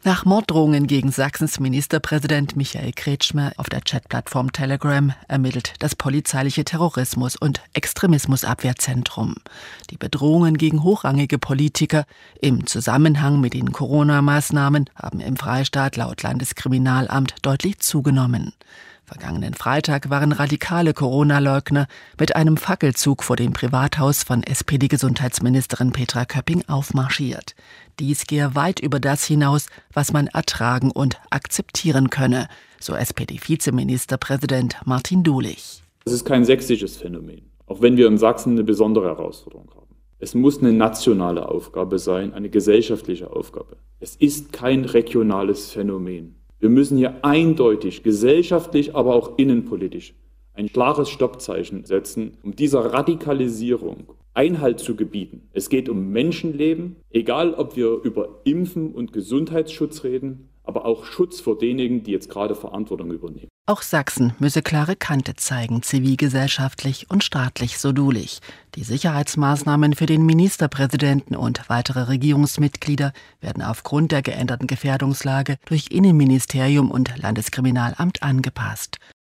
Nach Morddrohungen gegen Sachsens Ministerpräsident Michael Kretschmer auf der Chatplattform Telegram ermittelt das polizeiliche Terrorismus- und Extremismusabwehrzentrum. Die Bedrohungen gegen hochrangige Politiker im Zusammenhang mit den Corona-Maßnahmen haben im Freistaat laut Landeskriminalamt deutlich zugenommen. Vergangenen Freitag waren radikale Corona-Leugner mit einem Fackelzug vor dem Privathaus von SPD-Gesundheitsministerin Petra Köpping aufmarschiert. Dies gehe weit über das hinaus, was man ertragen und akzeptieren könne, so SPD-Vizeministerpräsident Martin Dulich. Es ist kein sächsisches Phänomen, auch wenn wir in Sachsen eine besondere Herausforderung haben. Es muss eine nationale Aufgabe sein, eine gesellschaftliche Aufgabe. Es ist kein regionales Phänomen. Wir müssen hier eindeutig, gesellschaftlich, aber auch innenpolitisch ein klares Stoppzeichen setzen, um dieser Radikalisierung Einhalt zu gebieten. Es geht um Menschenleben, egal ob wir über Impfen und Gesundheitsschutz reden, aber auch Schutz vor denjenigen, die jetzt gerade Verantwortung übernehmen. Auch Sachsen müsse klare Kante zeigen, zivilgesellschaftlich und staatlich, so Dulich. Die Sicherheitsmaßnahmen für den Ministerpräsidenten und weitere Regierungsmitglieder werden aufgrund der geänderten Gefährdungslage durch Innenministerium und Landeskriminalamt angepasst.